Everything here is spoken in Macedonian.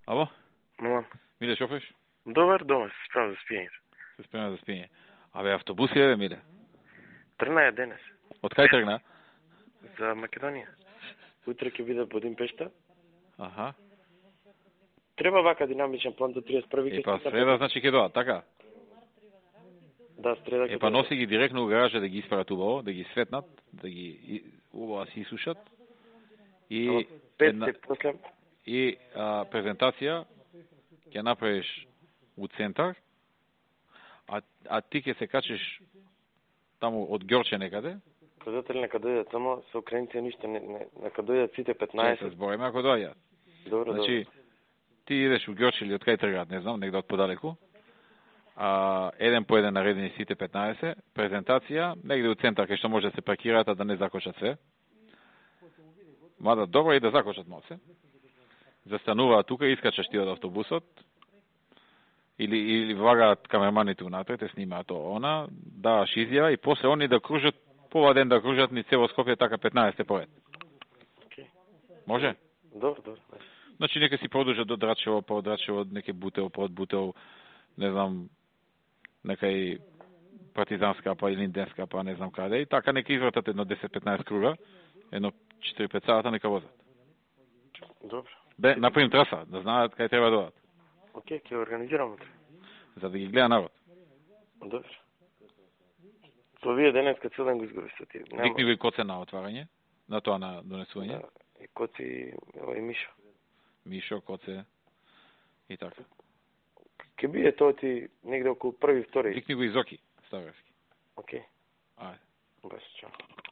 Ало? Милан. Миле, шофеш? Добар, дома, се справам за спиењето. Се спремя за спиње. Абе, автобус е, Миле? Тргна ја денес. Од кај тргна? За Македонија. Утре ќе биде Будимпешта. Аха. Треба вака динамичен план до 31-ви. Па среда значи ќе доат, така? Да, среда ќе Па носи ги директно у гаража да ги испарат убаво, да ги светнат, да ги убаво се исушат. И после презентација ќе направиш у центар, а ти ќе се качиш таму од Ѓорче некаде. Продатели нека дојдат, само со украинци ништо нека дојдат сите 15. Ќе се збориме ако дојдат. Добро, значи, ти идеш у Ѓорче или од кај тргат, не знам, негде од подалеку. Еден по еден наредени сите 15, презентација, негде у центар кај што може да се паркираат, а да не закочат се. Мада добро и да закочат малце. Застануваат тука, искачаш ти од автобусот, или влагаат камерманите унатре, те снимаат она, даваш изјава и после они да кружат, пола ден да кружат ни цело Скопје, така 15 поред. Може? Добро. Значи, нека си продолжат до Драчево, па од Драчево, неке Бутел, па од Бутел, не знам, некај Партизанска, па Илинденска, па не знам каде, и така нека извратат едно 10-15 круга, едно 4-5 сата нека возат. Добро. Бе, направим траса, да знаат кај треба да одат. Океј, ќе организираме утре. За да ги гледа народ. Добро. То вие денеска цел ден го изгубите ти. Викни го и Коце на отварање, на тоа на донесување. Да, и Коци, и Мишо. Мишо, Коце и така. Ке биде тоа ти негде околу 1-2. Викни го и Зоки, Ставровски. Океј. Ајде. Баш, чао.